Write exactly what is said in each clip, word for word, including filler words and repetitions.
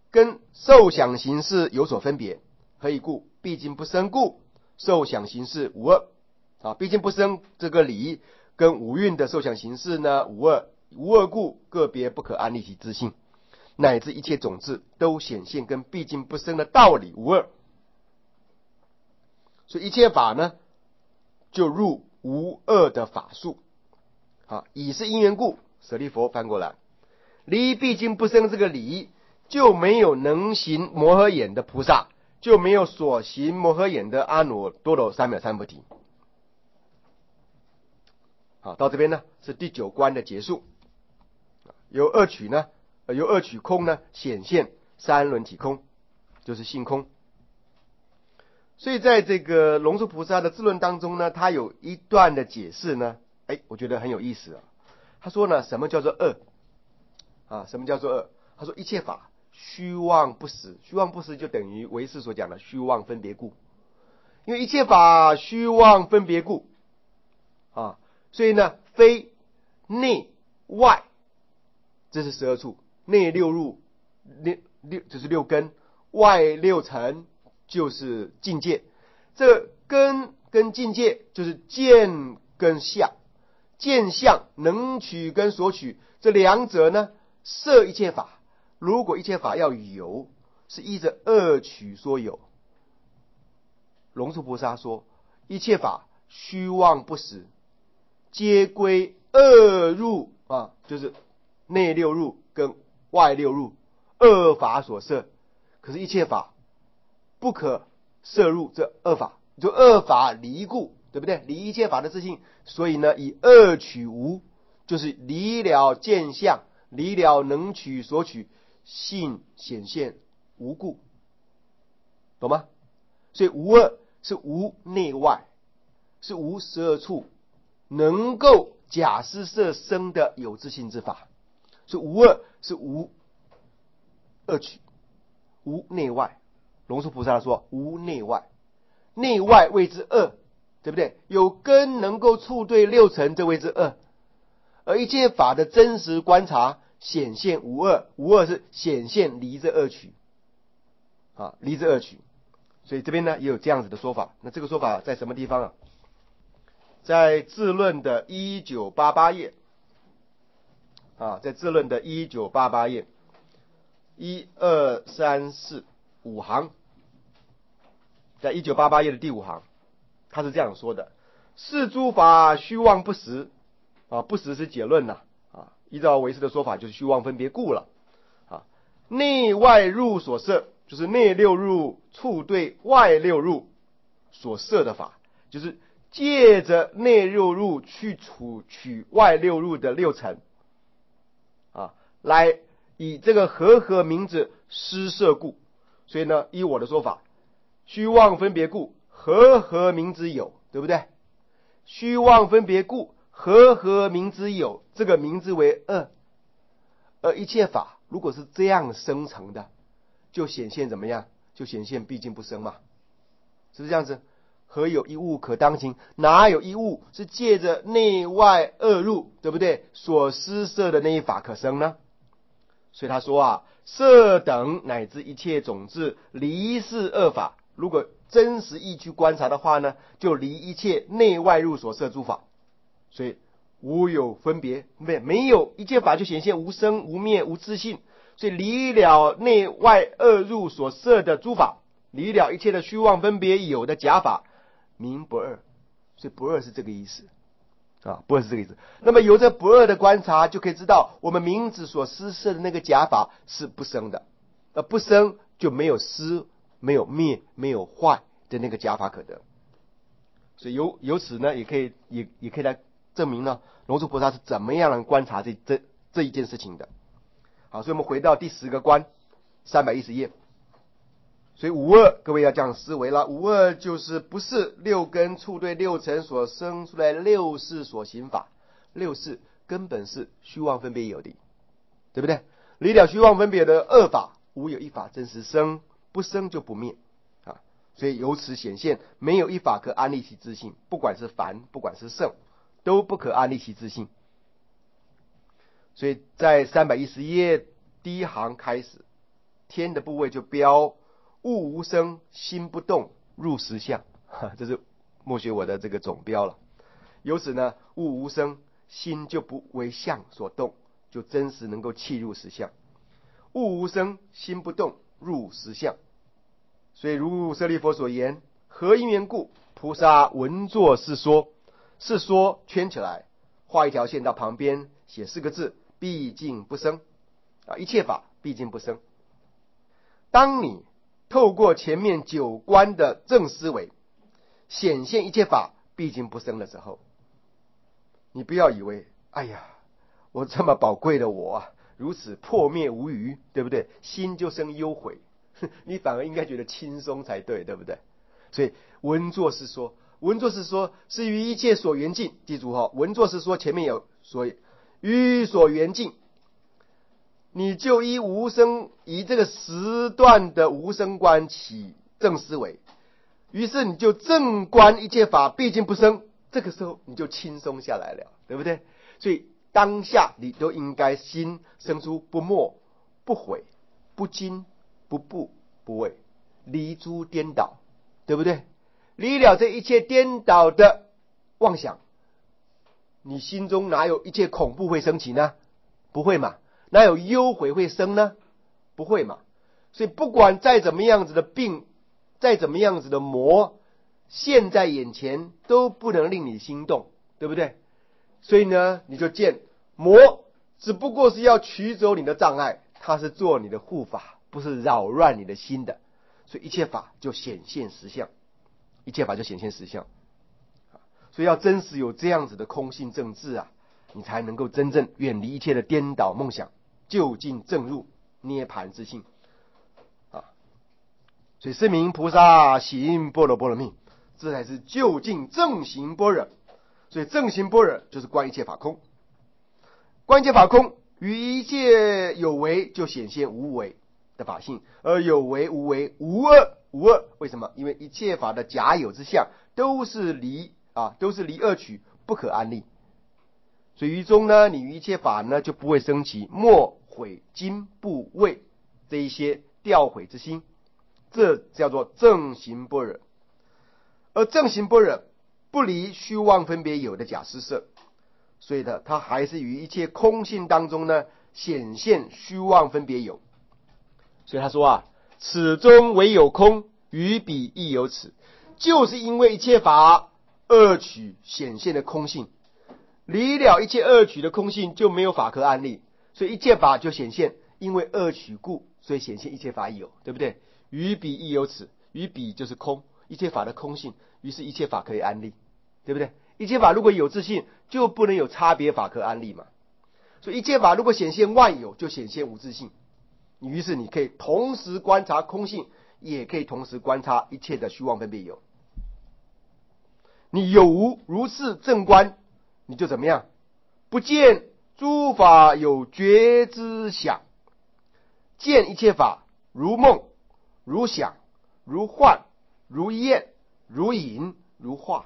跟受想行识有所分别。何以故？毕竟不生故，受想行识无二。啊，毕竟不生这个理跟五蕴的受想行识呢无二，无二故个别不可安立其自性，乃至一切种子都显现跟毕竟不生的道理无二。所以一切法呢，就入无二的法术。好，以是因缘故，舍利佛翻过来，离毕竟不生这个理，就没有能行摩诃眼的菩萨，就没有所行摩诃眼的阿耨多罗三藐三菩提。好，到这边呢是第九关的结束。由二取呢，由二取空呢显现三轮体空，就是性空。所以在这个龙树菩萨的智论当中呢，他有一段的解释呢，哎，我觉得很有意思啊。他说呢，什么叫做恶啊？什么叫做恶？他说一切法虚妄不实，虚妄不实就等于唯识所讲的虚妄分别故。因为一切法虚妄分别故啊，所以呢，非内外，这是十二处，内六入，六六就是六根，外六尘就是境界。这根跟境界就是见跟相，见相能取跟所取，这两者呢摄一切法。如果一切法要有，是依着二取说有。龙树菩萨说，一切法虚妄不实，皆归二入啊，就是内六入跟外六入二法所摄。可是，一切法不可摄入这二法，就二法离故，对不对？离一切法的自性，所以呢，以二取无，就是离了见相，离了能取所取，性显现无故，懂吗？所以无二是无内外，是无十二处能够假施设生的有自性之法。所以无二是无二取，无内外。龙树菩萨说无内外，内外谓之二，对不对？有根能够触对六尘，这谓之二。而一切法的真实观察显现无二，无二是显现离这二取啊，离这二取。所以这边呢也有这样子的说法。那这个说法在什么地方啊？在智论的一九八八页啊，在智论的一九八八页一二三四五行，在一九八八页的第五行，他是这样说的：是诸法虚妄不实啊，不实是解论呐啊，依照唯识的说法就是虚妄分别故了啊。内外入所摄，就是内六入触对外六入所摄的法，就是借着内六入去处取外六入的六尘啊，来以这个和合名字施摄故。所以呢，依我的说法，虚妄分别故，和合名之有，对不对？虚妄分别故，和合名之有，这个名之为二。而一切法如果是这样生成的，就显现怎么样？就显现毕竟不生嘛，是不是这样子？何有一物可当行？哪有一物是借着内外二入，对不对？所施设的那一法可生呢？所以他说啊，色等乃至一切种子离是二法。如果真实意去观察的话呢，就离一切内外入所摄诸法。所以无有分别，没没有一切法就显现无生无灭无自性。所以离了内外二入所摄的诸法，离了一切的虚妄分别有的假法，名不二。所以不二是这个意思啊，不二是这个意思。那么由这不二的观察，就可以知道我们名字所施设的那个假法是不生的，而不生就没有失、没有灭、没有坏的那个假法可得。所以由由此呢，也可以也也可以来证明呢，龙树菩萨是怎么样来观察这这这一件事情的。好，所以我们回到第十个关，三百一十页。所以无二，各位要这样思维了。无二就是不是六根触对六尘所生出来六识所行法，六识根本是虚妄分别有的，对不对？离了虚妄分别的二法，无有一法真实生，不生就不灭啊。所以由此显现，没有一法可安立其自性，不管是凡，不管是圣，都不可安立其自性。所以在三百一十页第一行开始天的部位就标物无声，心不动，入实相。这是默学我的这个总标了。由此呢，物无声，心就不为相所动，就真实能够契入实相。物无声，心不动，入实相。所以如舍利弗所言，何因缘故？菩萨闻作是说，是说圈起来，画一条线到旁边，写四个字：毕竟不生。啊，一切法毕竟不生。当你透过前面九观的正思维，显现一切法毕竟不生的时候，你不要以为，哎呀，我这么宝贵的我啊，如此破灭无余，对不对？心就生忧悔，你反而应该觉得轻松才对，对不对？所以闻作是说，闻作是说是于一切所缘境，记住哈，闻作是说前面有所于所缘境，你就依无生，以这个时段的无生观起正思维，于是你就正观一切法毕竟不生，这个时候你就轻松下来了，对不对？所以当下你都应该心生出不没、不悔、不惊、不怖、不畏，离诸颠倒，对不对？离了这一切颠倒的妄想，你心中哪有一切恐怖会升起呢？不会嘛。哪有忧悔会生呢？不会嘛。所以不管再怎么样子的病，再怎么样子的魔，现在眼前都不能令你心动，对不对？所以呢，你就见魔只不过是要取走你的障碍，它是做你的护法，不是扰乱你的心的。所以一切法就显现实相，一切法就显现实相。所以要真实有这样子的空性正智啊，你才能够真正远离一切的颠倒梦想，就近正入涅盘之性啊。所以是名菩萨行般若波罗蜜，这才是就近正行般若。所以正行般若就是观一切法空，观一切法空，于一切有为就显现无为的法性，而有为无为无二无二。为什么？因为一切法的假有之相都是离啊，都是离二取，不可安立。所以于中呢，你于一切法呢就不会升起莫悔惊怖畏这一些掉悔之心，这叫做正行般若。而正行般若不离虚妄分别有的假施设，所以呢，它还是于一切空性当中呢显现虚妄分别有。所以他说啊，此中唯有空，于彼亦有此，就是因为一切法二取显现的空性，离了一切二取的空性，就没有法可安立，所以一切法就显现，因为二取故，所以显现一切法有，对不对？于彼亦有此，于彼就是空，一切法的空性，于是一切法可以安立，对不对？一切法如果有自性，就不能有差别法可安立嘛。所以一切法如果显现万有，就显现无自性。于是你可以同时观察空性，也可以同时观察一切的虚妄分别有。你有无如是正观，你就怎么样？不见诸法有觉知想，见一切法如梦如想如幻如焰如影如化。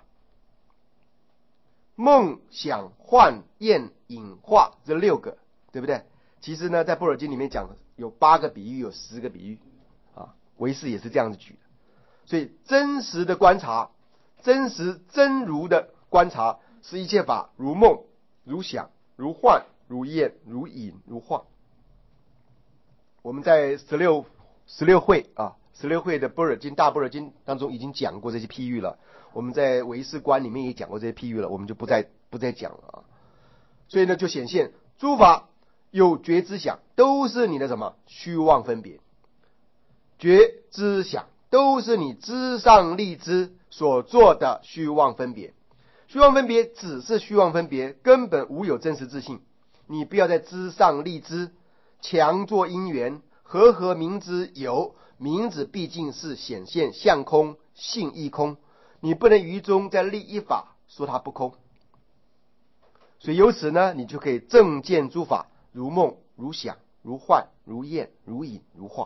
梦想幻焰影化这六个，对不对？其实呢，在般若经里面讲有八个比喻，有十个比喻啊，唯识也是这样子举的。所以真实的观察，真实真如的观察，是一切法如梦如想如幻如焰如影如化。我们在十六十六会啊，十六会的般若经大般若经当中已经讲过这些譬喻了，我们在唯识观里面也讲过这些譬喻了，我们就不再不再讲了啊。所以呢，就显现诸法有觉知想，都是你的什么虚妄分别，觉知想都是你知上立知所做的虚妄分别。虚妄分别只是虚妄分别，根本无有真实自性。你不要在知上立知，强作因缘，和合名之有，名字毕竟是显现相空性亦空，你不能于中再立一法说它不空。所以由此呢，你就可以正见诸法如梦如想如幻如焰如影如化。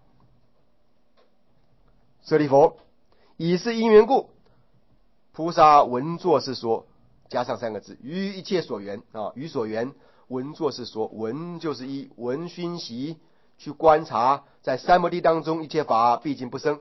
舍利弗，以是因缘故，菩萨闻作是说，加上三个字，于一切所缘啊，于所缘闻作是说，闻就是一闻熏习去观察，在三摩地当中一切法毕竟不生。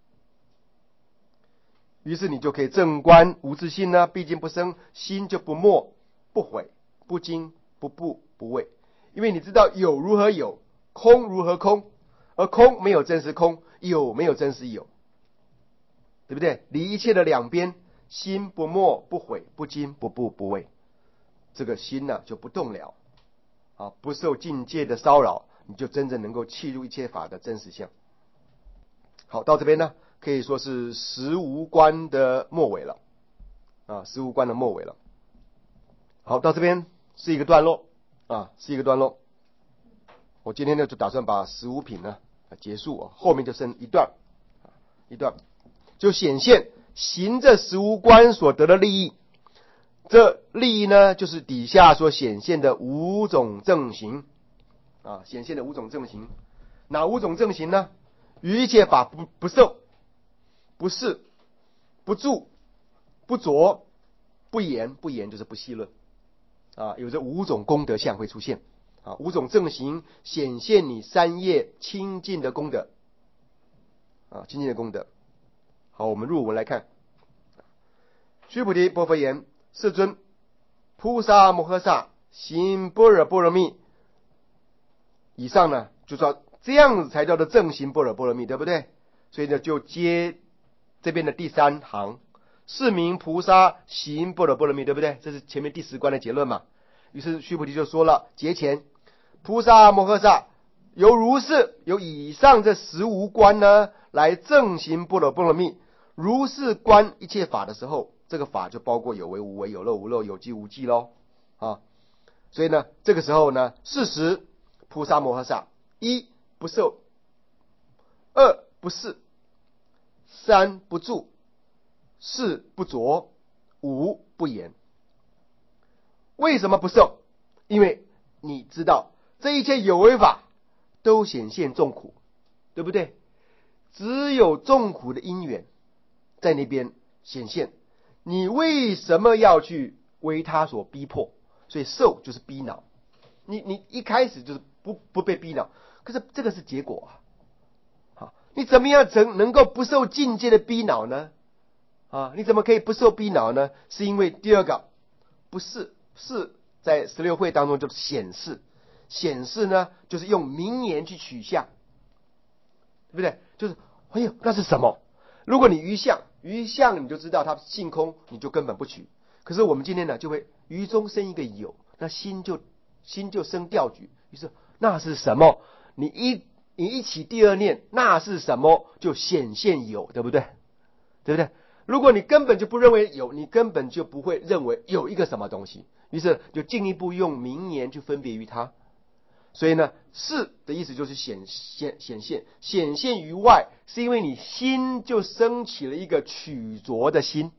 于是你就可以正观无自性呢，毕竟不生，心就不没不毁不惊不怖不畏。因为你知道有如何有，空如何空，而空没有真实空，有没有真实有，对不对？离一切的两边，心不没不毁不惊不怖不畏，这个心呢就不动了啊，不受境界的骚扰，你就真正能够契入一切法的真实相。好，到这边呢可以说是十无观的末尾了啊，十无观的末尾了。好，到这边是一个段落啊，是一个段落。我今天呢就打算把十五品呢结束啊，后面就剩一段，一段就显现行这十无观所得的利益。这利益呢，就是底下所显现的五种正行啊，显现的五种正行。哪五种正行呢？于一切法不不受、不视、不住、不着、不言，不言就是不戏论啊，有这五种功德相会出现啊，五种正行显现你三业清净的功德啊，清净的功德。好，我们入文来看。须菩提，波佛言：世尊，菩萨摩诃萨行般若波罗蜜。以上呢，就说这样子才叫做正行般若波罗蜜，对不对？所以呢，就接这边的第三行，是名菩萨行般若波罗蜜，对不对？这是前面第十观的结论嘛。于是须菩提就说了，节前菩萨摩诃萨由如是由以上这十无观呢，来正行般若波罗蜜。如是观一切法的时候，这个法就包括有为无为、有漏无漏、有记无记咯啊。所以呢，这个时候呢，事实菩萨摩诃萨一不受，二不视，三不住，四不着，五不言。为什么不受？因为你知道这一切有为法都显现众苦，对不对？只有众苦的因缘在那边显现，你为什么要去为他所逼迫？所以受就是逼恼，你你一开始就是不不被逼恼，可是这个是结果啊。好，你怎么样能能够不受境界的逼恼呢？啊，你怎么可以不受逼恼呢？是因为第二个不是是在十六会当中就是显示，显示呢就是用名言去取相，对不对？就是哎呦那是什么？如果你于相于相你就知道它性空，你就根本不取。可是我们今天呢就会于中生一个有，那心就心就生调举，于是那是什么？你一你一起第二念那是什么，就显现有，对不对？对不对？如果你根本就不认为有，你根本就不会认为有一个什么东西，于是就进一步用名言去分别于它。所以呢，是的意思就是显现显现显现于外，是因为你心就升起了一个取着的心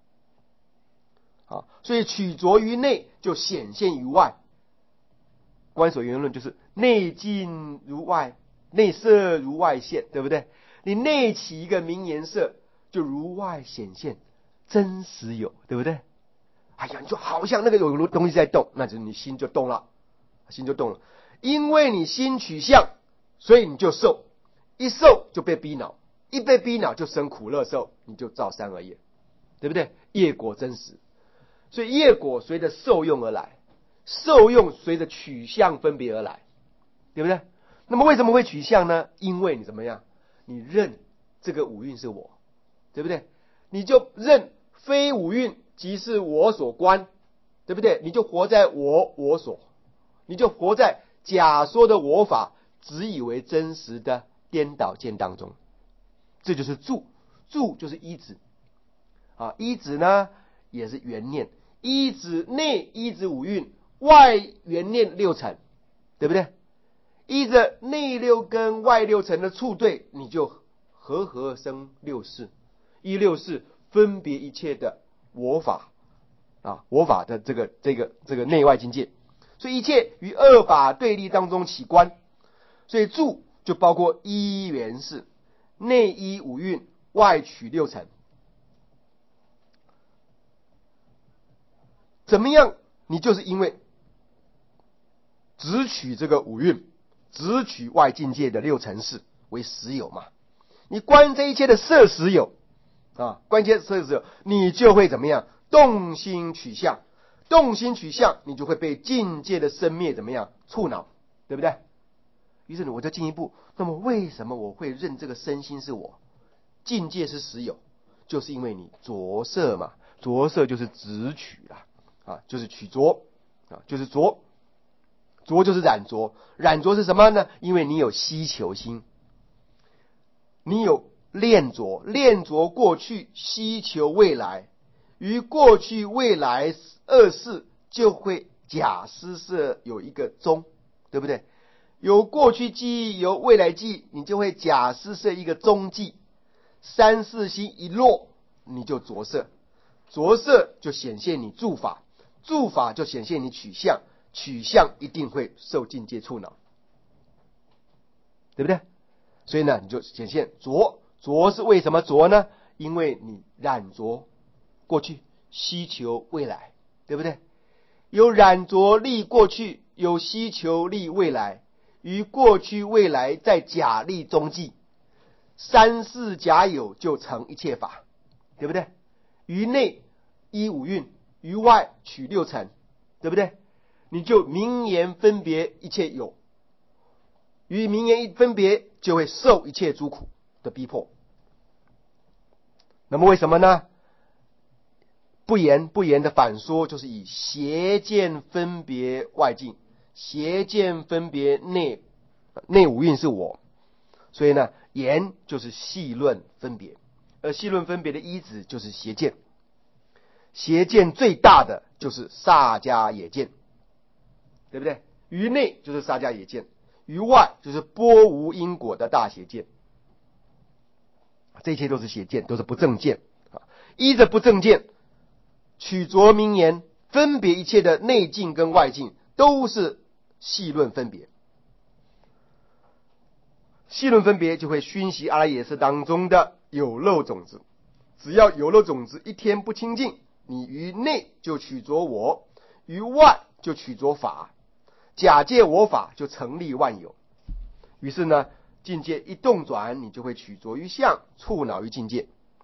啊，所以取着于内就显现于外。观所缘论就是内进如外，内摄如外现，对不对？你内起一个名言色，就如外显现，真实有，对不对？哎呀，你就好像那个有东西在动，那就是你心就动了，心就动了。因为你心取相，所以你就受，一受就被逼恼，一被逼恼就生苦乐受，你就造三恶业，对不对？业果真实，所以业果随着受用而来，受用随着取相分别而来，对不对？那么为什么会取相呢？因为你怎么样？你认这个五蕴是我，对不对？你就认非五蕴即是我所观，对不对？你就活在我我所，你就活在假说的我法只以为真实的颠倒见当中，这就是住。住就是依止啊，依止呢也是缘念，依止内依止五蕴，外缘念六尘，对不对？依着内六根外六尘的处对，你就和合生六识，依六识分别一切的我法啊，我法的这个这个这个内外境界，所以一切于二法对立当中起观，所以住就包括依缘识，内依五蕴，外取六尘。怎么样？你就是因为只取这个五蕴， 只取外境界的六尘事为实有嘛。你观这一切的色实有啊，观这些色实有，你就会怎么样？动心取相，动心取相，你就会被境界的生灭怎么样触恼，对不对？于是我就进一步，那么为什么我会认这个身心是我，境界是实有？就是因为你着色嘛，着色就是执取啦，啊，就是取着啊，就是着，着就是染着，染着是什么呢？因为你有希求心，你有恋着，恋着过去，希求未来，于过去未来二事就会假施设有一个中，对不对？有过去记忆，有未来记忆，你就会假施设一个中记。三四心一落，你就着色，着色就显现你住法，住法就显现你取相，取相一定会受境界触恼，对不对？所以呢，你就显现着，着是为什么着呢？因为你染着过去，希求未来，对不对？有染着立过去，有希求立未来，于过去未来在假立中记，三世假有就成一切法，对不对？于内依五蕴，于外取六尘，对不对？你就名言分别一切有，于名言一分别就会受一切诸苦的逼迫。那么为什么呢？不言不言的反说就是以邪见分别外境，邪见分别内内五蕴是我，所以呢，言就是细论分别，而细论分别的依止就是邪见，邪见最大的就是萨迦耶见，对不对？于内就是萨迦耶见，于外就是波无因果的大邪见，这些都是邪见，都是不正见啊。依着不正见取着名言，分别一切的内境跟外境，都是细论分别。细论分别就会熏习阿赖耶识当中的有漏种子，只要有漏种子一天不清净，你于内就取着我，于外就取着法，假借我法就成立万有。于是呢，境界一动转，你就会取着于相，触恼于境界。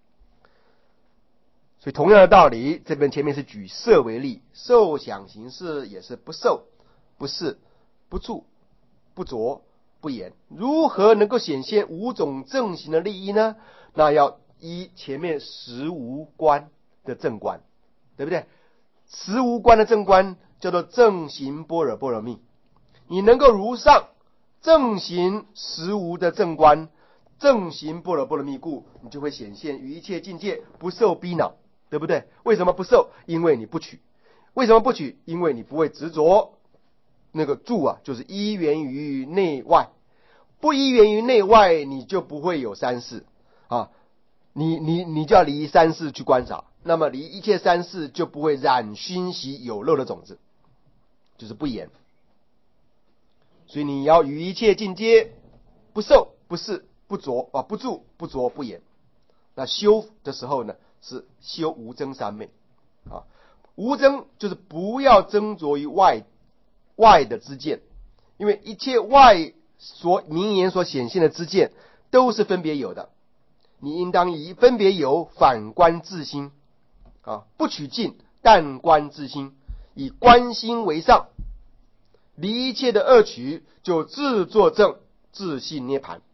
所以同样的道理，这边前面是举色为例，受想行识也是不受、不是、不住、不着、不言。如何能够显现五种正行的利益呢？那要依前面十无观的正观，对不对？十无观的正观叫做正行般若波罗蜜。你能够如上正行十无的正观，正行般若波罗蜜故，你就会显现于一切境界不受逼恼，对不对？为什么不受？因为你不取。为什么不取？因为你不会执着。那个住啊，就是依缘于内外，不依缘于内外，你就不会有三世啊。你你你就要离三世去观察，那么离一切三世就不会染熏习有漏的种子，就是不言。所以你要于一切境界不受、不是、不着啊，不住、不着、不言。那修的时候呢，是修无争三昧啊。无争就是不要争着于外外的知见，因为一切外所名言所显现的知见都是分别有的，你应当以分别有反观自心啊，不取尽，但观自心，以观心为上。离一切的恶取，就自作证，自信涅盘。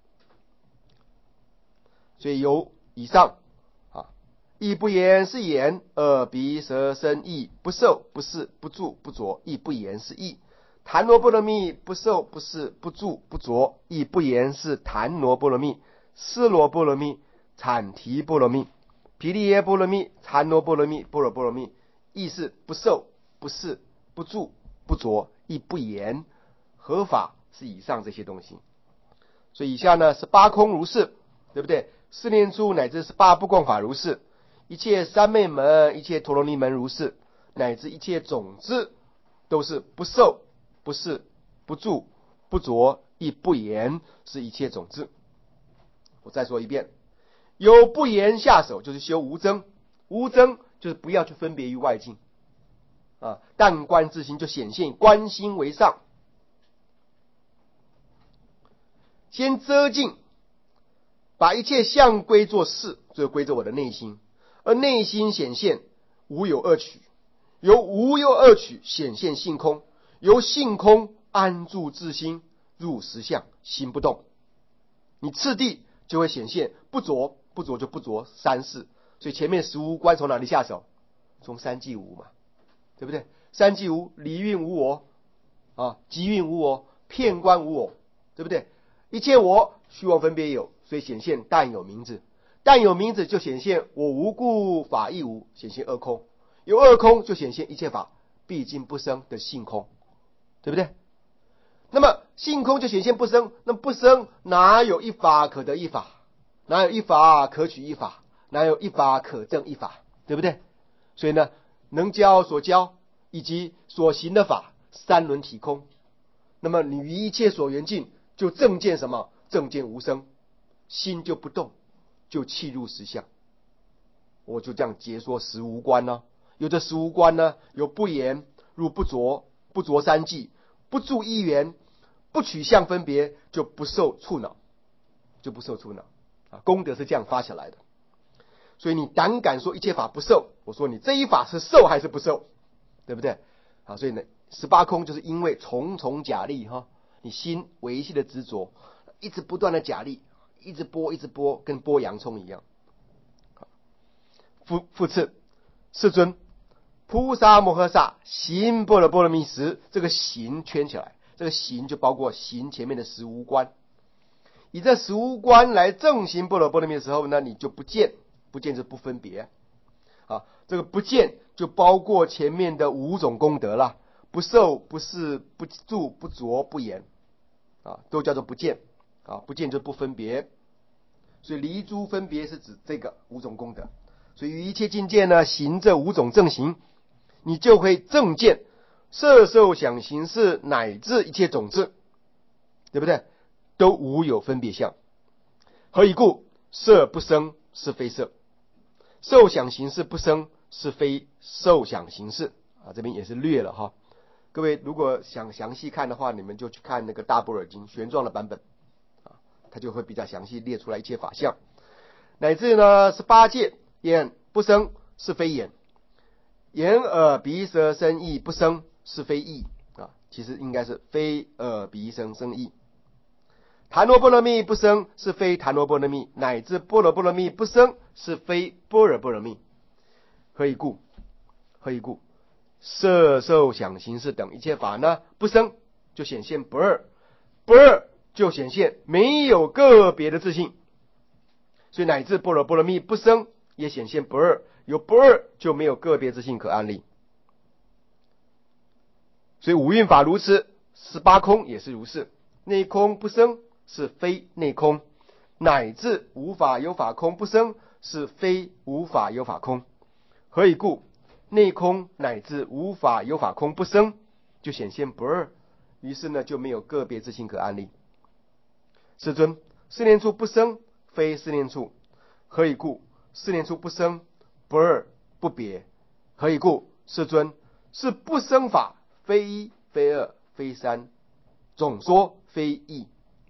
所以由以上啊，亦不言是言，耳鼻舌身意不受不是不住不着，亦不言是意。檀罗波罗蜜不受不是不住不着，亦不言是檀罗波罗蜜。尸罗波罗蜜、产提波罗蜜、毗梨耶波罗蜜、禅罗波罗蜜、般若波罗蜜，亦是不受不是不住不着，亦不言。合法是以上这些东西。所以以下呢是八空如是，对不对？四念处乃至是八不共法如是，一切三昧门、一切陀罗尼门如是，乃至一切种子都是不受不是不住不着亦不言，是一切种子。我再说一遍，有不言下手就是修无争，无争就是不要去分别于外境啊，但观自心就显现观心为上。 先遮尽，把一切相归作事，就归着我的内心，而内心显现无有二取，由无有二取显现性空，由性空安住自心，入实相，心不动。你次第就会显现不着，不着就不着三世。所以前面十无观从哪里下手？从三际无嘛，对不对？三际无，离蕴无我啊，即蕴无我，片观无我，对不对？一切我虚妄分别有，所以显现但有名字，但有名字就显现我无故法亦无，显现二空，有二空就显现一切法毕竟不生的性空，对不对？那么性空就显现不生，那不生哪有一法可得一法？哪有一法可取一法？哪有一法可证一法？对不对？所以呢，能教所教以及所行的法，三轮体空。那么你于一切所缘境，就正见什么？正见无生，心就不动，就契入实相。我就这样解说十无观呢、啊。有这十无观呢，有不言入不着，不着三际，不住一缘，不取相分别，就不受触恼，就不受触恼啊。功德是这样发起来的。所以你胆敢说一切法不受，我说你这一法是受还是不受，对不对？好，所以呢，十八空就是因为重重假力哈，你心维系的执着，一直不断的假力，一直剥一直剥，跟剥洋葱一样。复复次，世尊，菩萨摩诃萨行般若波罗蜜时，这个行圈起来，这个行就包括行前面的十无观。以这十无观来正行般若波罗蜜的时候呢，你就不见。不见是不分别啊，这个不见就包括前面的五种功德了，不受、不视、不住、不着、不言啊，都叫做不见啊，不见就不分别。所以离诸分别是指这个五种功德。所以于一切境界呢，行这五种正行，你就会正见色受想行识乃至一切种子，对不对？都无有分别相。何以故？色不生，是非色。受想行识不生，是非受想行识啊，这边也是略了哈。各位如果想详细看的话，你们就去看那个大般若经玄奘的版本啊，它就会比较详细列出来一切法相，乃至呢十八界眼不生，是非眼；眼耳鼻舌身意不生，是非意啊，其实应该是非耳鼻舌身意。檀罗波罗蜜不生，是非檀罗波罗蜜，乃至般若波罗蜜不生，是非般若波罗蜜。何以故？何以故？色受想行识等一切法呢不生，就显现不二，不二就显现没有个别的自性，所以乃至般若波罗蜜不生，也显现不二，有不二就没有个别自性可安立。所以五蕴法如此，十八空也是如是，内空不生，是非内空，乃至无法有法空不生，是非无法有法空。何以故？内空乃至无法有法空不生，就显现不二，于是呢就没有个别自性可安立。世尊，四念处不生，非四念处。何以故？四念处不生，不二不别。何以故？世尊，是不生法，非一非二非三，总说非异。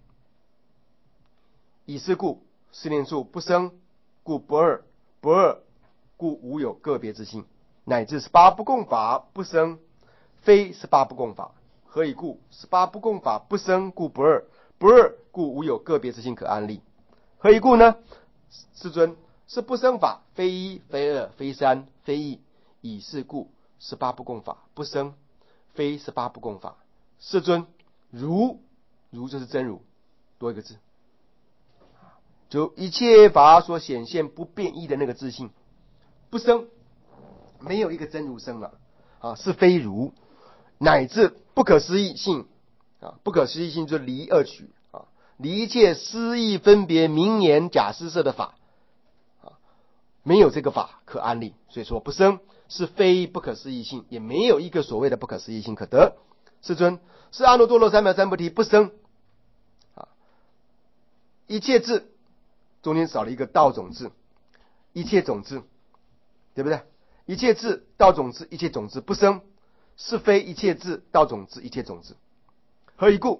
以是故，四念处不生，故不二，不二故无有个别之性，乃至十八不共法不生，非十八不共法。何以故？十八不共法不生，故不二，不二故无有个别之性可安立。何以故呢？世尊，是不生法，非一非二非三非异。以是故，十八不共法不生，非十八不共法。世尊，如如就是真如，多一个字，就一切法所显现不变异的那个自性，不生，没有一个真如生了啊，是非如，乃至不可思议性啊，不可思议性就离二取啊，离一切思义分别名言假施设的法啊，没有这个法可安立，所以说不生，是非不可思议性，也没有一个所谓的不可思议性可得。世尊，是阿耨多罗三藐三菩提不生啊，一切智中间少了一个道种智，一切种智，对不对？一切智道种智，一切种智不生，是非一切智道种智，一切种智。何以故？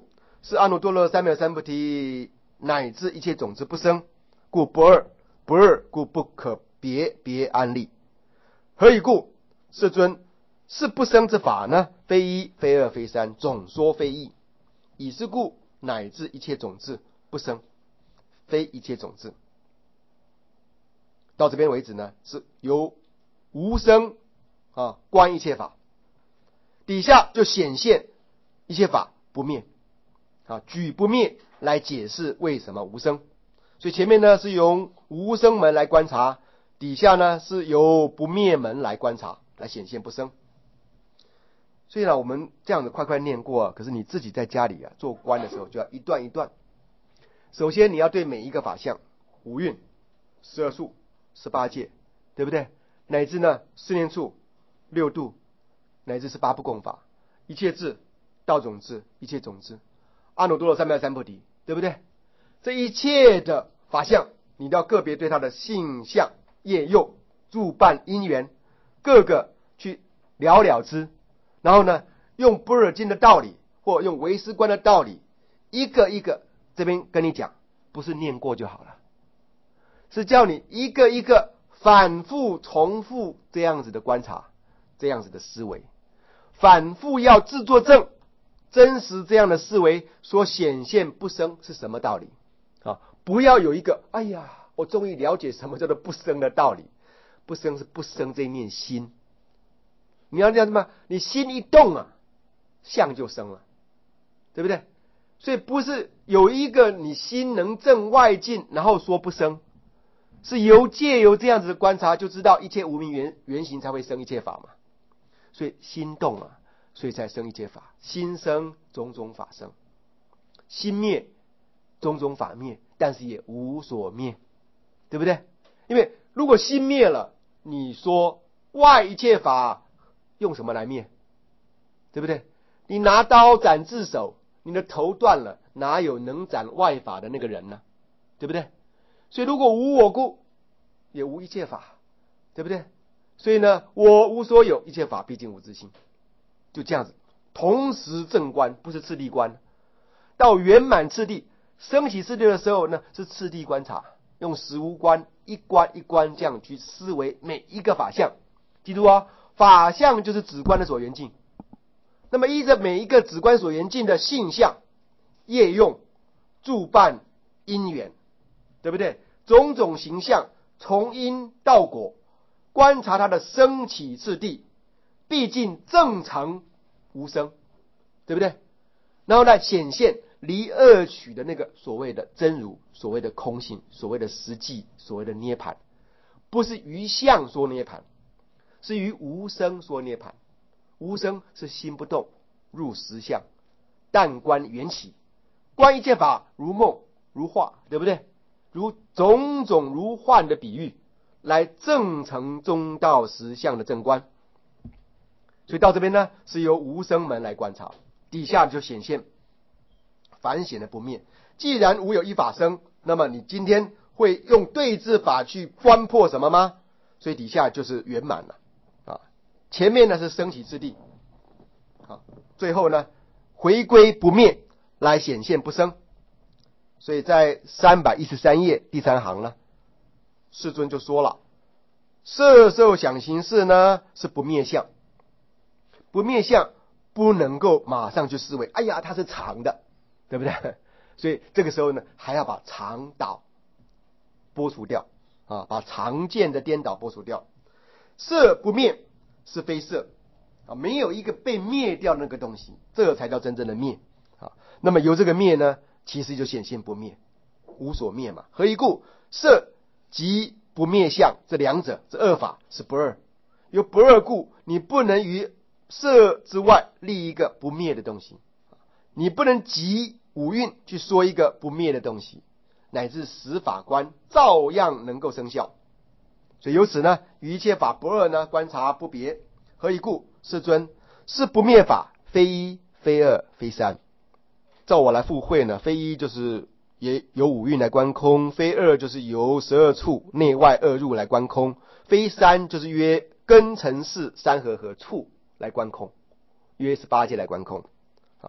是阿耨多罗三藐三菩提乃至一切种子不生，故不二，不二故不可别别安立。何以故？世尊，是不生之法呢，非一非二非三，总说非异。以是故，乃至一切种子不生，非一切种子。到这边为止呢，是由无生啊观一切法，底下就显现一切法不灭啊，举不灭来解释为什么无生。所以前面呢是由无生门来观察，底下呢是由不灭门来观察，来显现不生。所以呢，我们这样子快快念过，可是你自己在家里啊做观的时候，就要一段一段。首先你要对每一个法相，五蕴、十二处、十八界，对不对？乃至呢四念处、六度，乃至是八不共法，一切智、道种智、一切种智、阿耨多罗三藐三菩提，对不对？这一切的法相，你都要个别对它的性相、业用、助伴因缘，各个去了了之。然后呢，用般若经的道理，或用唯识观的道理，一个一个这边跟你讲，不是念过就好了，是叫你一个一个反复重复这样子的观察，这样子的思维，反复要自作证，真实这样的思维所显现不生是什么道理啊？不要有一个哎呀，我终于了解什么叫做不生的道理。不生是不生这一念心。你要这样什么？你心一动啊，相就生了，对不对？所以不是有一个你心能证外境，然后说不生，是由借由这样子的观察，就知道一切无明原原形才会生一切法嘛。所以心动啊，所以才生一切法。心生种种法生，心灭种种法灭，但是也无所灭，对不对？因为如果心灭了，你说外一切法用什么来灭？对不对？你拿刀斩自首，你的头断了，哪有能斩外法的那个人呢？对不对？所以如果无我故，也无一切法，对不对？所以呢，我无所有，一切法毕竟无自性，就这样子，同时正观，不是次第观。到圆满次第升起次第的时候呢，是次第观察，用实无观一观一观这样去思维每一个法相。记住啊，法相就是止观的所缘境。那么依着每一个止观所缘境的性相、业用、助伴因缘，对不对？种种形象，从因到果，观察它的升起次第，毕竟正常无生，对不对？然后呢，显现离二取的那个所谓的真如，所谓的空性，所谓的实际，所谓的涅槃，不是于相说涅槃，是于无生说涅槃。无生是心不动，入实相，但观缘起，观一切法如梦如化，对不对？如种种如幻的比喻，来证成中道实相的正观。所以到这边呢，是由无生门来观察，底下就显现凡显的不灭。既然无有一法生，那么你今天会用对治法去观破什么吗？所以底下就是圆满了啊。前面呢是升起次第，好，最后呢回归不灭来显现不生。所以在三百一十三页第三行呢，世尊就说了，色受想行识呢是不灭相，不灭相不能够马上去思维，哎呀它是常的，对不对？所以这个时候呢还要把常导剥除掉啊，把常见的颠倒剥除掉。色不灭是非色啊，没有一个被灭掉那个东西，这才叫真正的灭啊。那么由这个灭呢，其实就显现不灭，无所灭嘛。何以故？色即不灭相，这两者这二法是不二，有不二故，你不能于色之外立一个不灭的东西，你不能集五蕴去说一个不灭的东西，乃至十法观照样能够生效。所以由此呢，于一切法不二呢，观察不别。何以故？世尊，是不灭法，非一非二非三。照我来附会呢，非一就是也由五蕴来观空，非二就是由十二处内外二入来观空，非三就是约根尘世三合合处来观空，约十八界来观空啊。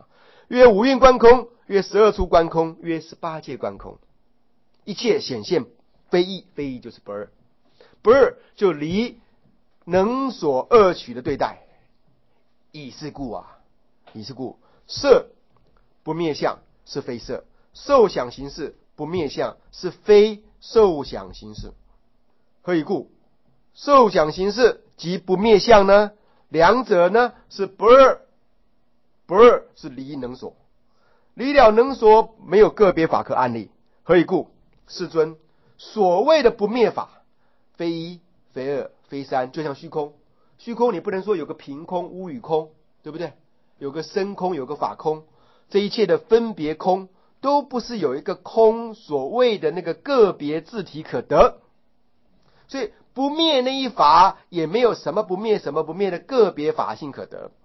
曰五蕴观空，曰十二处观空，曰十八界观空。一切显现非一，非一就是不二，不二就离能所二取的对待。以是故啊，以是故色不灭相是非色，受想行识不灭相是非受想行识。何以故？受想行识及不灭相呢，两者呢是不二，不二是离能所，离了能所没有个别法可安立。何以故？世尊，所谓的不灭法，非一非二非三，就像虚空。虚空你不能说有个凭空无与空，对不对？有个身空有个法空，这一切的分别空都不是有一个空所谓的那个个别自体可得。所以不灭那一法也没有什么不灭什么不灭的个别法性可得。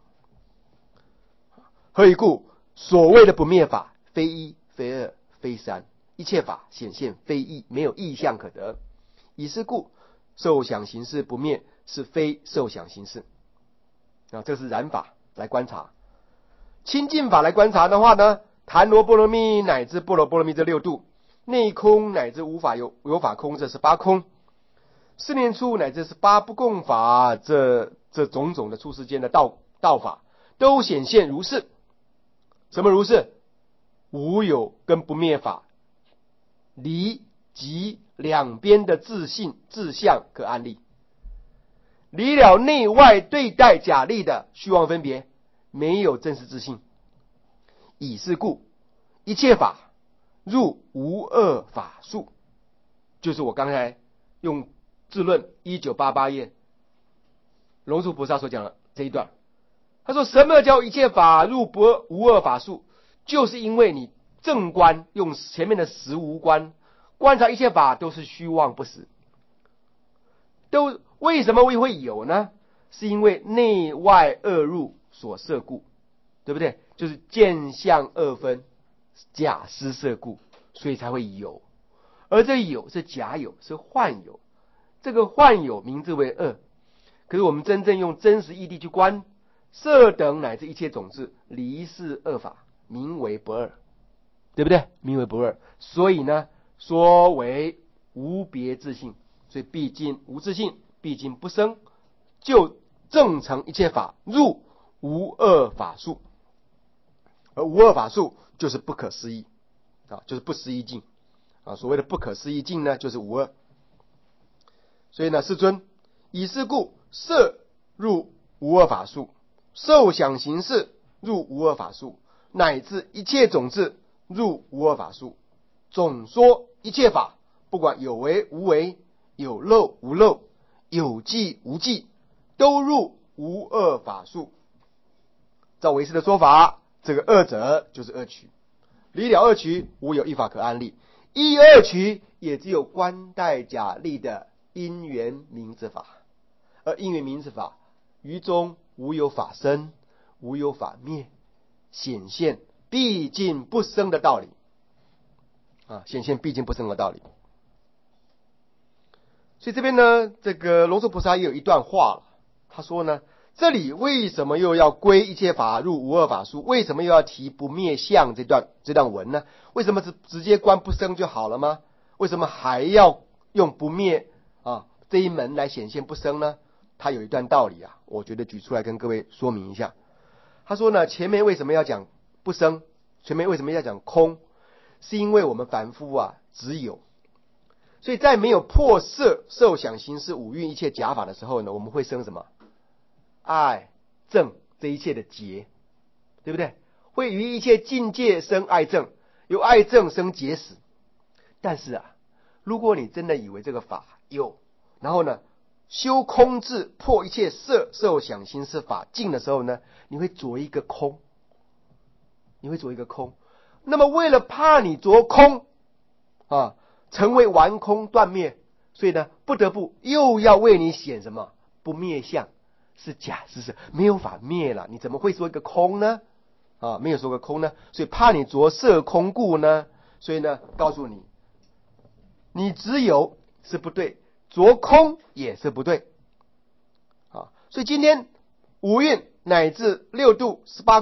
何以故？所谓的不灭法，非一非二非三，一切法显现非异，没有异象可得。以是故，受想行识不灭是非受想行识。啊，这是染法来观察。清净法来观察的话呢，檀罗波罗蜜乃至波罗波罗蜜这六度，内空乃至无法有有法空这十八空，四念处乃至十八不共法，这这种种的出世间的道道法，都显现如是。什么如是？无有跟不灭法，离即两边的自性自相可安立，离了内外对待假立的虚妄分别，没有真实自性。以是故，一切法入无二法术，就是我刚才用智论一九八八页龙树菩萨所讲的这一段。他说什么叫一切法入不无二法术？就是因为你正观，用前面的实无观观察一切法都是虚妄不实。都为什么会有呢？是因为内外二入所摄故，对不对？就是见相二分，假施摄故，所以才会有。而这有是假有，是幻有，这个幻有名字为二。可是我们真正用真实义谛去观色等乃至一切种子，离是二法，名为不二，对不对？名为不二，所以呢，说为无别自性，所以毕竟无自性，毕竟不生，就正成一切法入无二法术。而无二法术就是不可思议啊，就是不思议境啊。所谓的不可思议境呢，就是无二。所以呢，世尊，以是故，色入无二法术，受想行识入无二法术，乃至一切种子入无二法术。总说一切法，不管有为无为，有漏无漏，有记无记，都入无二法术。照唯识的说法，这个二者就是二取，离了二取，无有一法可安立。一二取也只有观待假立的因缘名字法，而因缘名字法于中无有法生，无有法灭，显现毕竟不生的道理啊，显现毕竟不生的道理。所以这边呢，这个龙树菩萨也有一段话了，他说呢，这里为什么又要归一切法入无二法术？为什么又要提不灭相这段这段文呢？为什么直直接观不生就好了吗？为什么还要用不灭啊这一门来显现不生呢？他有一段道理啊，我觉得举出来跟各位说明一下。他说呢，前面为什么要讲不生？前面为什么要讲空？是因为我们凡夫啊只有，所以在没有破色受想行识五蕴一切假法的时候呢，我们会生什么？爱憎这一切的结，对不对？会于一切境界生爱憎，由爱憎生结死。但是啊，如果你真的以为这个法有，然后呢修空智破一切色受想行识法尽的时候呢，你会着一个空，你会着一个空。那么为了怕你着空啊，成为完空断灭，所以呢不得不又要为你显什么不灭相，是假是是没有法灭了，你怎么会说一个空呢？啊，没有说个空呢，所以怕你着色空故呢，所以呢告诉你，你只有是不对，着空也是不对啊。所以今天五蕴乃至六度十八空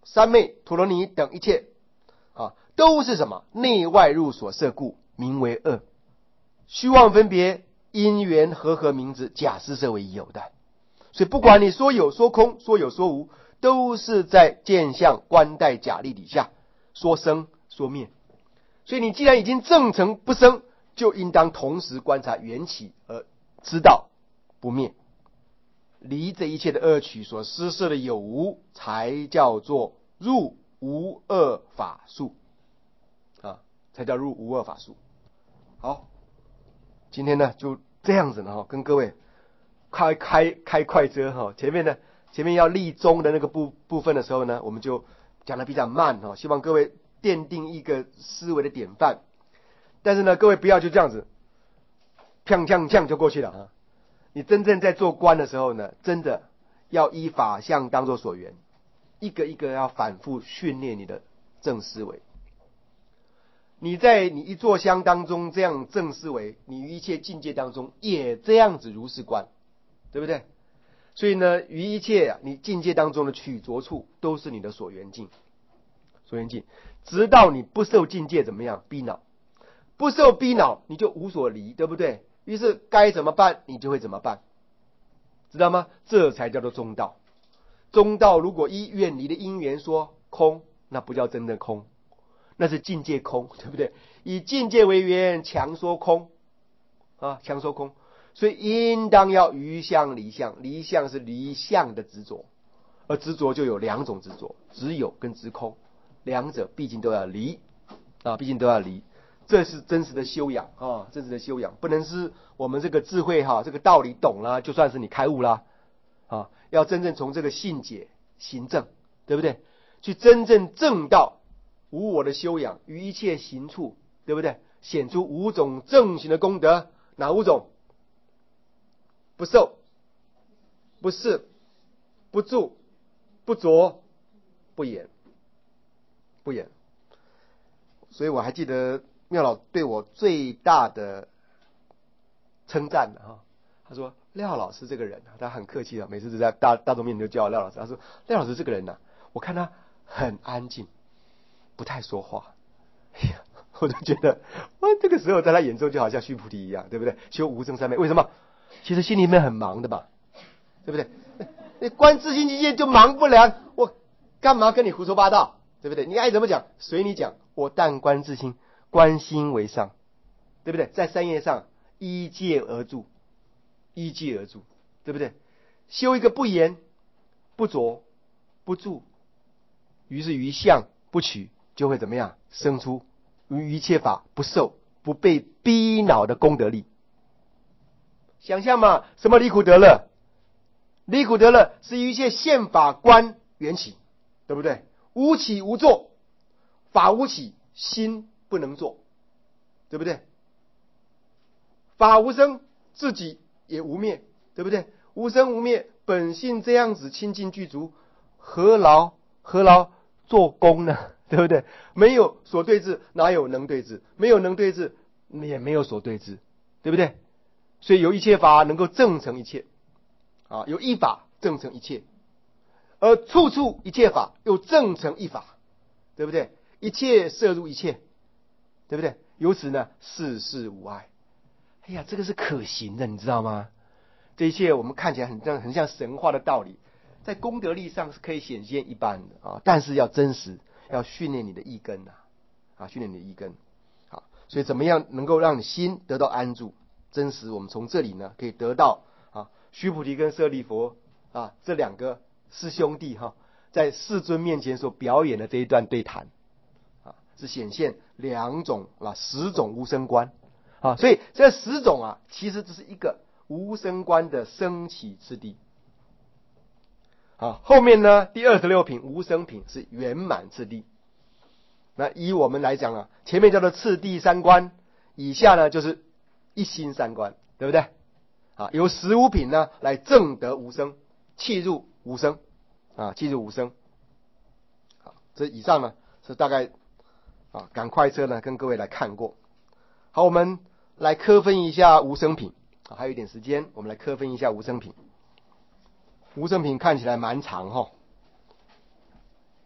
三昧、陀罗尼等一切啊，都是什么？内外入所摄故，名为恶。虚妄分别，因缘和合名之，假施设为有的。所以不管你说有说空，说有说无，都是在见相观待假立底下说生说灭。所以你既然已经证成不生，就应当同时观察缘起而知道不灭。离这一切的恶取所施设的有无，才叫做入无二法术啊，才叫入无二法术。好，今天呢就这样子呢哈，跟各位开开开快车哈。前面呢，前面要立中的那个部部分的时候呢，我们就讲得比较慢哈，希望各位奠定一个思维的典范。但是呢，各位不要就这样子，锵锵锵就过去了啊。你真正在做观的时候呢，真的要依法相当作所缘，一个一个要反复训练你的正思维。你在你一座香当中这样正思维，你于一切境界当中也这样子如是观，对不对？所以呢，于一切啊，你境界当中的取着处都是你的所缘境，所缘境，直到你不受境界怎么样逼恼，不受逼恼，你就无所离，对不对？于是该怎么办，你就会怎么办，知道吗？这才叫做中道。中道如果依远离的因缘说空，那不叫真的空，那是境界空，对不对？以境界为缘，强说空啊，强说空。所以应当要于相离相，离相是离相的执着，而执着就有两种执着，执有跟执空，两者毕竟都要离啊，毕竟都要离。这是真实的修养啊，真实的修养，不能是我们这个智慧哈，这个道理懂了，就算是你开悟啦啊，要真正从这个信解行正，对不对？去真正正道无我的修养，于一切行处，对不对？显出五种正行的功德，哪五种？不受、不视、不住、不着、不言、不言。所以我还记得妙老对我最大的称赞的哈，他说廖老师这个人啊，他很客气的，每次都在大大众面前就叫我廖老师。他说廖老师这个人呢、啊，我看他很安静，不太说话。哎呀，我就觉得，哇，这个时候在他眼中就好像须菩提一样，对不对？修无生三昧，为什么？其实心里面很忙的嘛，对不对？你观自性境界就忙不了，我干嘛跟你胡说八道，对不对？你爱怎么讲随你讲，我但观自性，观心为上，对不对？在三业上依戒而住，依戒而住，对不对？修一个不言、不着、不住，于是于相不取，就会怎么样？生出于一切法不受、不被逼恼的功德力。想象嘛，什么离苦得乐？离苦得乐是一切现法观缘起，对不对？无起无作，法无起，心不能作，对不对？法无生，自己也无灭，对不对？无生无灭，本性这样子清净具足，何劳何劳做功呢？对不对？没有所对治，哪有能对治？没有能对治，也没有所对治，对不对？所以有一切法能够证成一切啊，有一法证成一切，而处处一切法又证成一法，对不对？一切摄入一切，对不对？由此呢，世事无碍。哎呀，这个是可行的，你知道吗？这一切我们看起来很像很像神话的道理，在功德力上是可以显现一般的啊，但是要真实，要训练你的意根呐，啊，训练你的意根。好，所以怎么样能够让你心得到安住？真实，我们从这里呢可以得到啊，须菩提跟舍利弗啊这两个师兄弟哈、啊，在世尊面前所表演的这一段对谈啊，是显现两种啊十种无生观啊，所以这十种啊，其实只是一个无生观的升起次第。啊，后面呢第二十六品无生品是圆满次第。那以我们来讲啊，前面叫做次第三观，以下呢就是一心三观，对不对？啊，由十五品呢来证得无生，契入无生，啊，契入无生。好，这以上呢是大概啊赶快车呢跟各位来看过。好，我们来科分一下无生品，啊，还有一点时间，我们来科分一下无生品。无生品看起来蛮长哈、哦，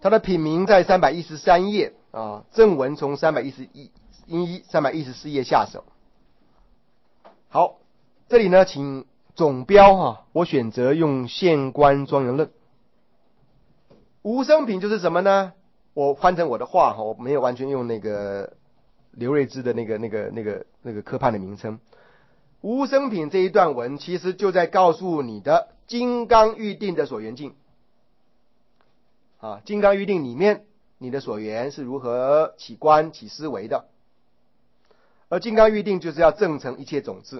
它的品名在三百一十三页啊，正文从三百一十一、一三百一十四页下手。好，这里呢，请总标哈、啊，我选择用现观庄严论。无生品就是什么呢？我翻成我的话哈，我没有完全用那个刘瑞芝的那个那个那个那个科判的名称。无生品这一段文其实就在告诉你的金刚预定的所缘境啊，金刚预定里面你的所缘是如何起观起思维的，而金刚预定就是要证成一切种子，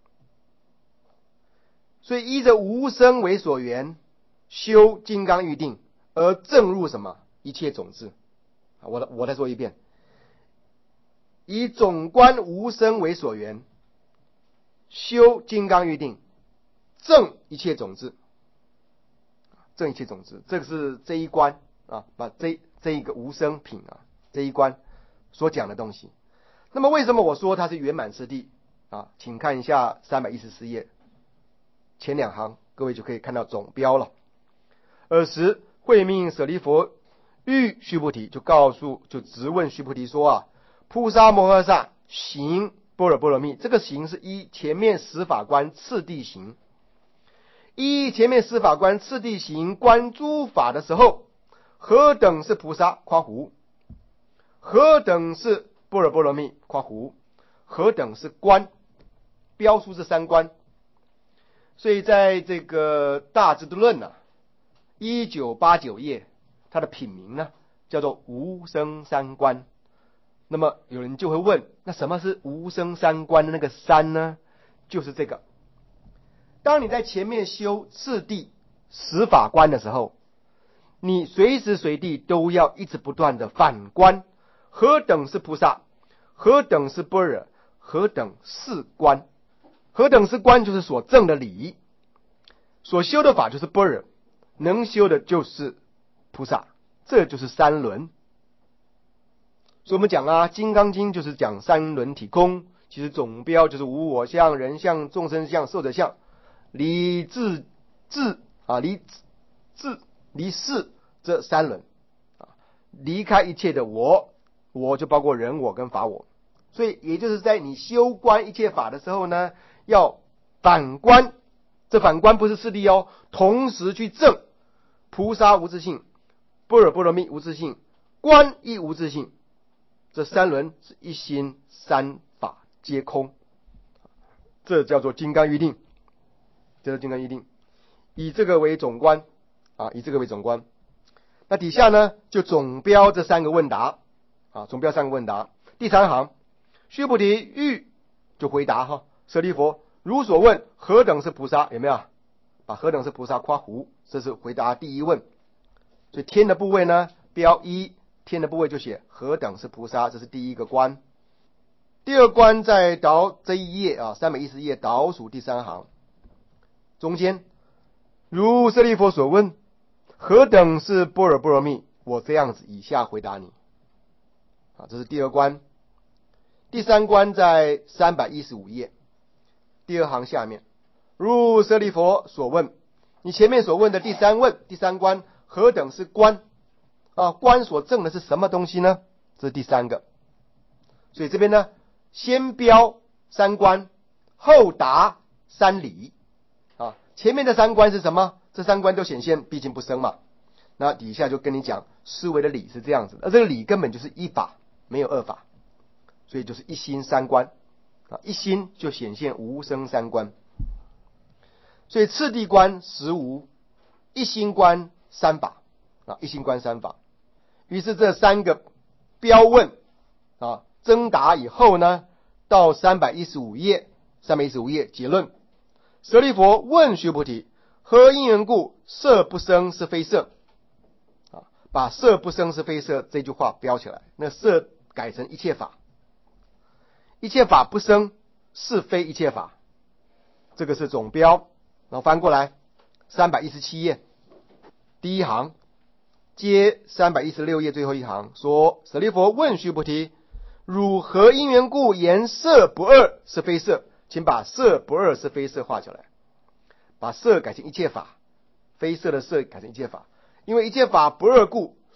所以依着无生为所缘修金刚预定而证入什么一切种子。我我再说一遍，以总观无生为所缘修金刚预定证一切种子，证一切种子，这个是这一关啊，把这这一个无生品啊这一关所讲的东西。那么为什么我说它是圆满次第啊？请看一下三百一十四页前两行，各位就可以看到总标了。尔时慧命舍利弗欲须菩提，就告诉就直问须菩提说啊，菩萨摩诃萨行般若波罗蜜，这个行是依前面十法观次第行，依前面十法观次第行观诸法的时候，何等是菩萨括弧，何等是般若波罗蜜括弧，何等是观，标出这三观。所以在这个大智度论呢、啊，一九八九页，它的品名呢叫做无生三观。那么有人就会问，那什么是无生三观的那个三呢？就是这个。当你在前面修次第十法观的时候，你随时随地都要一直不断的反观，何等是菩萨，何等是般若，何等是观。何等是观，就是所证的理，所修的法就是般若，能修的就是菩萨，这就是三轮。所以我们讲啊，《金刚经》就是讲三轮体空，其实总标就是无我相、人相、众生相、寿者相，离自自啊，离自离事这三轮啊，离开一切的我，我就包括人我跟法我。所以也就是在你修观一切法的时候呢，要反观，这反观不是次第哦，同时去证菩萨无自性、般若波罗蜜无自性、观亦无自性。这三轮是一心三法皆空，这叫做金刚预定，这是金刚预定，以这个为总观啊，以这个为总观。那底下呢就总标这三个问答啊，总标三个问答。第三行，须菩提欲就回答哈，舍利弗如所问，何等是菩萨？有没有？把何等是菩萨括弧，这是回答第一问。所以天的部位呢，标一。天的部位就写何等是菩萨，这是第一个观。第二观在倒这一页啊，三百一十页倒数第三行中间，如舍利弗所问，何等是般若波罗蜜？我这样子以下回答你啊，这是第二观。第三观在三百一十五页第二行下面，如舍利弗所问，你前面所问的第三问第三观，何等是观啊，观所证的是什么东西呢？这是第三个。所以这边呢，先标三观，后答三理啊。前面的三观是什么？这三观都显现毕竟不生嘛。那底下就跟你讲思维的理是这样子的，而这个理根本就是一法，没有二法，所以就是一心三观啊，一心就显现无生三观。所以次第观实无，一心观三法啊，一心观三法。于是这三个标问啊征答以后呢，到三百一十五页，三百一十五页结论。舍利弗问须菩提，何因缘故色不生是非色？啊，把色不生是非色这句话标起来，那色改成一切法，一切法不生是非一切法，这个是总标。然后翻过来，三百一十七页第一行。接三百一十六页最后一行说，舍利弗问须菩提，汝何因缘故言色不二是非色？请把色不二是非色画起来，把色改成一切法，非色的色改成一切法，因为一切法不二故，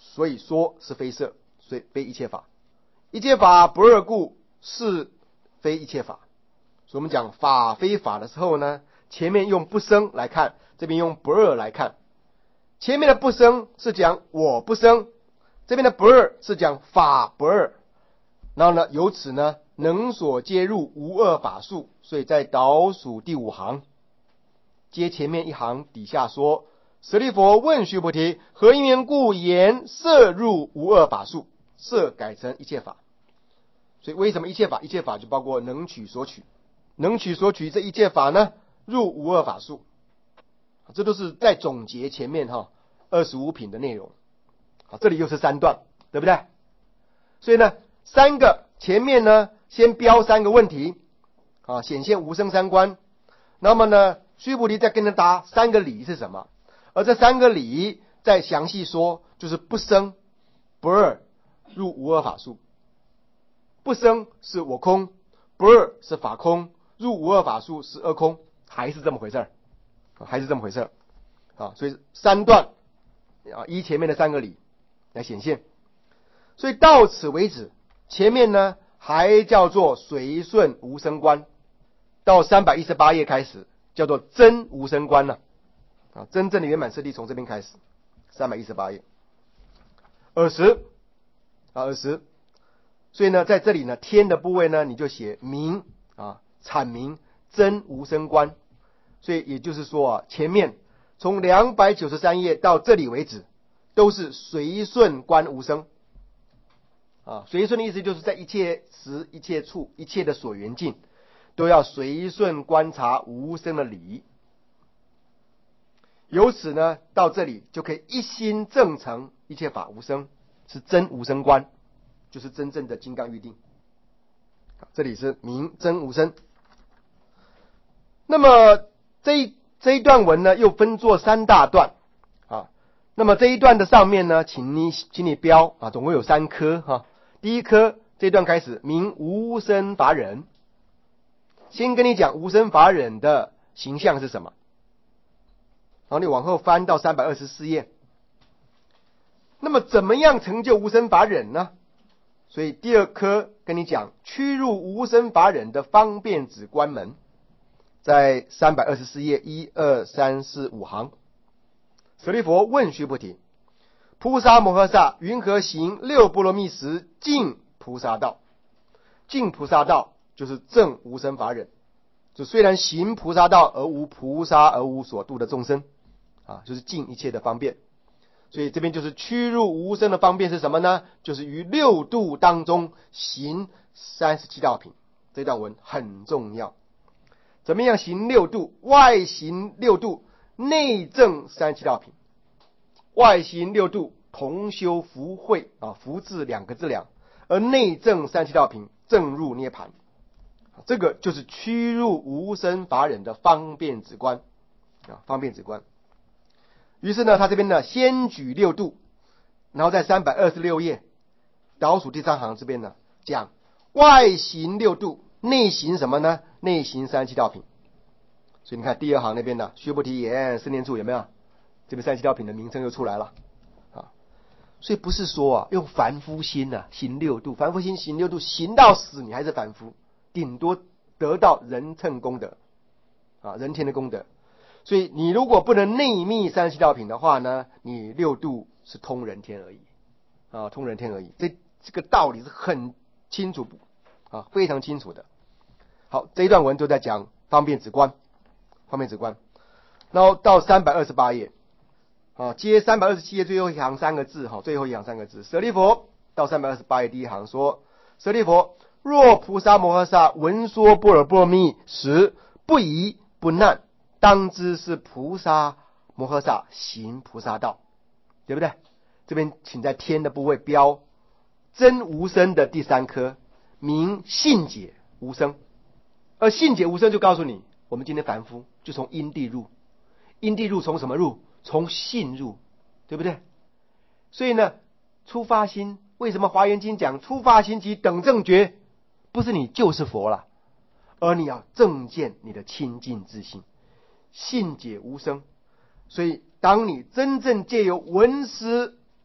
所以说是非色，所以非一切法。一切法不二故，是非一切法。所以我们讲法非法的时候呢，前面用不生来看，这边用不二来看。前面的不生是讲我不生，这边的不二是讲法不二。然后呢，由此呢，能所接入无二法数，所以在倒数第五行接前面一行底下说，舍利弗问须菩提，何因缘故言摄入无二法数？摄改成一切法。所以为什么一切法？一切法就包括能取所取，能取所取这一切法呢，入无二法数。这都是在总结前面哈二十五品的内容。好，这里又是三段，对不对？所以呢，三个前面呢先标三个问题，啊，显现无生三观。那么呢，须菩提再跟他答三个理是什么？而这三个理再详细说，就是不生、不二、入无二法数。不生是我空，不二是法空，入无二法数是二空，还是这么回事儿，还是这么回事儿啊？所以三段啊，依前面的三个理来显现。所以到此为止，前面呢还叫做随顺无生观，到三百一十八页开始叫做真无生观了啊，真正的圆满次第从这边开始，三百一十八页，二十啊二十。所以呢，在这里呢，天的部位呢，你就写明啊，阐明真无生观。所以也就是说啊，前面从两百九十三页到这里为止，都是随顺观无生。啊，随顺的意思就是在一切时、一切处、一切的所缘境，都要随顺观察无生的理。由此呢，到这里就可以一心证成一切法无生，是真无生观，就是真正的金刚喻定。这里是明真无生。那么这一这一段文呢，又分作三大段啊。那么这一段的上面呢，请你请你标啊，总共有三科哈。第一科这段开始明无生法忍，先跟你讲无生法忍的形象是什么。然后你往后翻到三百二十四页。那么怎么样成就无生法忍呢？所以第二科跟你讲趋入无生法忍的方便止观门，在三百二十四页一二三四五行。舍利弗问须菩提，菩萨摩诃萨云何行六波罗蜜时尽菩萨道？尽菩萨道就是正无生法忍，就虽然行菩萨道而无菩萨而无所度的众生啊，就是尽一切的方便。所以这边就是趋入无生的方便是什么呢？就是于六度当中行三十七道品。这段文很重要。怎么样行六度？外行六度，内证三十七道品。外行六度，同修福慧啊，福字两个字两，而内证三十七道品，正入涅盘。这个就是趋入无生法忍的方便止观啊，方便止观。于是呢，他这边呢先举六度，然后在三百二十六页倒数第三行这边呢讲外行六度，内行什么呢？内行三十七道品。所以你看第二行那边呢，须菩提言四念处有没有？这边三十七道品的名称又出来了啊。所以不是说啊用凡夫心啊行六度，凡夫心行六度行到死你还是凡夫，顶多得到人乘功德啊，人天的功德。所以你如果不能内密三十七道品的话呢，你六度是通人天而已啊，通人天而已。这这个道理是很清楚啊，非常清楚的。好，这一段文都在讲方便止观，方便止观。然后到三百二十八页啊，接三百二十七页最后一行三个字哈，最后一行三个字，舍利弗到三百二十八页第一行说，舍利弗，若菩萨摩诃萨闻说般若波罗蜜时，不疑不难，当知是菩萨摩诃萨行菩萨道，对不对？这边请在天的部位标真无生的第三科，名信解无生。而信解无生就告诉你，我们今天凡夫就从因地入，因地入从什么入？从信入，对不对？所以呢，初发心，为什么华严经讲初发心即等正觉？不是你就是佛了，而你要正见你的清净之心，信解无生。所以当你真正借由闻思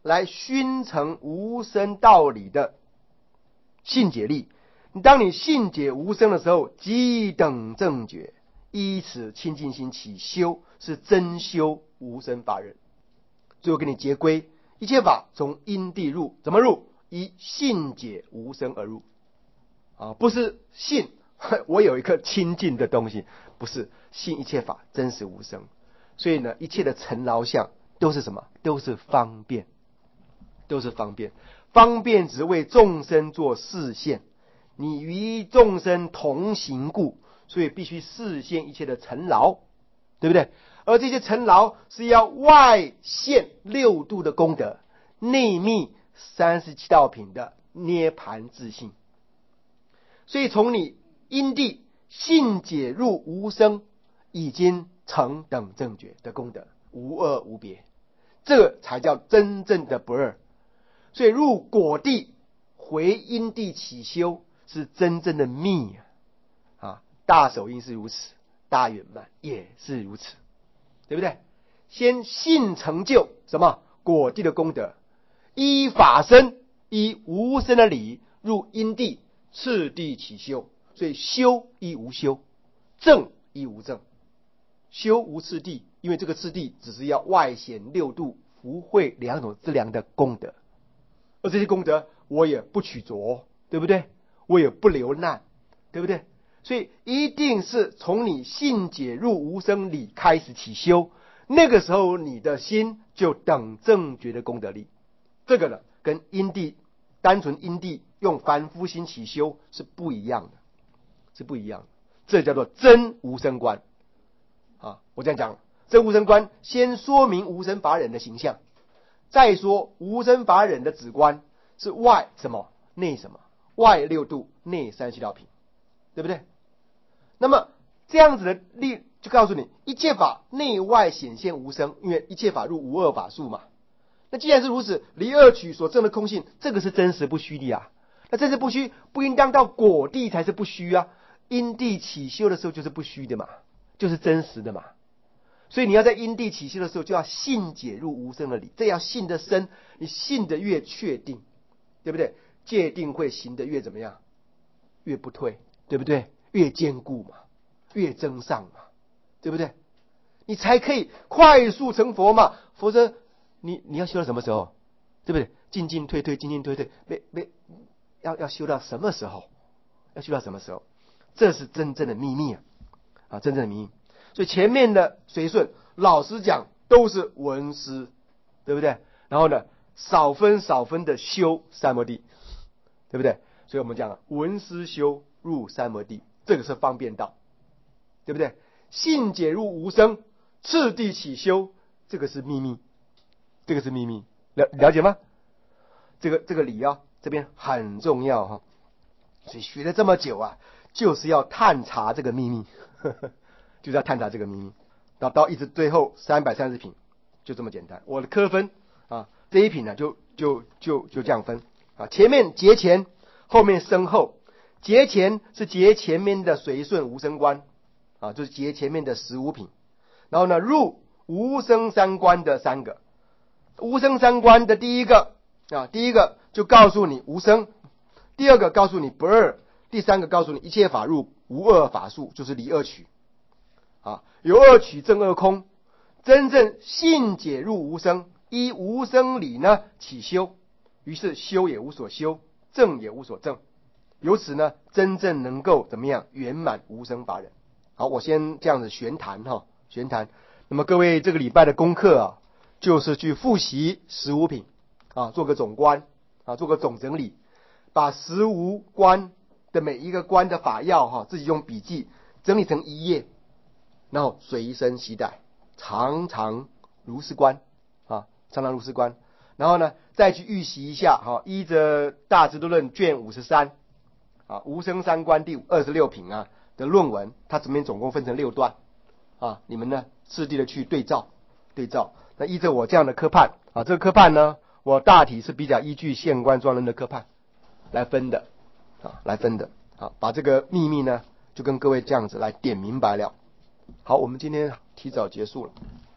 来熏成无生道理的信解力。当你信解无生的时候，即等正觉，依此清净心起修，是真修无生法忍。最后给你结归，一切法从因地入，怎么入？依信解无生而入啊，不是信我有一颗清净的东西，不是信一切法真实无生。所以呢，一切的尘劳相都是什么？都是方便，都是方便。方便只为众生做示现，你与众生同行故，所以必须示现一切的尘劳，对不对？而这些尘劳是要外现六度的功德，内密三十七道品的涅盘自性。所以从你因地信解入无生，已经成等正觉的功德，无二无别，这才叫真正的不二。所以入果地回因地起修，是真正的密啊！啊，大手印是如此，大圆满也是如此，对不对？先信成就什么果地的功德，依法身依无生的理入因地，次第起修。所以修依无修，正依无正，修无次第，因为这个次第只是要外显六度福慧两种资粮的功德，而这些功德我也不取着，对不对？我也不留难，对不对？所以一定是从你信解入无生理开始起修，那个时候你的心就等正觉的功德力。这个呢，跟因地单纯因地用凡夫心起修是不一样的，是不一样的。这叫做真无生观啊！我这样讲，真无生观先说明无生法忍的形象，再说无生法忍的止观是外什么内什么，外六度内三十七道品，对不对？那么这样子的力就告诉你，一切法内外显现无生，因为一切法入无二法术嘛。那既然是如此，离二取所证的空性，这个是真实不虚的啊。那真实不虚，不应当到果地才是不虚啊。因地起修的时候就是不虚的嘛，就是真实的嘛。所以你要在因地起修的时候，就要信解入无生的理，这要信得深，你信得越确定，对不对？戒定慧行得越怎么样？越不退，对不对？越坚固嘛，越增上嘛，对不对？你才可以快速成佛嘛，否则你你要修到什么时候？对不对？进进退退，进进退退，没没要要修到什么时候？要修到什么时候？这是真正的秘密啊！啊，真正的秘密。所以前面的随顺，老实讲都是文思，对不对？然后呢，少分少分的修三摩地，对不对？所以我们讲文思修入三摩地，这个是方便道，对不对？信解入无生，次第起修，这个是秘密，这个是秘密，了了解吗？这个这个理啊，这边很重要哈。所以学了这么久啊，就是要探查这个秘密，呵呵，就是要探查这个秘密，到到一直最后三百三十品，就这么简单。我的科分啊，这一品呢就就就就这样分啊，前面节前，后面身后。节前是节前面的随顺无生观啊，就是节前面的十五品。然后呢，入无生三观的三个，无生三观的第一个啊，第一个就告诉你无生。第二个告诉你不二，第三个告诉你一切法入无二法术，就是离二取啊，有二取正二空，真正信解入无生，依无生理呢起修，于是修也无所修，正也无所正，由此呢真正能够怎么样圆满无生法忍。好，我先这样子玄谈哈，玄谈。那么各位这个礼拜的功课啊，就是去复习十五品啊，做个总观啊，做个总整理。把十无观的每一个观的法要哈，自己用笔记整理成一页，然后随身携带，常常如是观啊，常常如是观。然后呢，再去预习一下哈，依着《大智度论》卷五十三啊，无生三观第二十六品啊的论文，它这边总共分成六段啊，你们呢次第的去对照对照。那依着我这样的科判啊，这个科判呢，我大体是比较依据现观庄论的科判来分的啊，来分的啊，把这个秘密呢，就跟各位这样子来点明白了。好，我们今天提早结束了。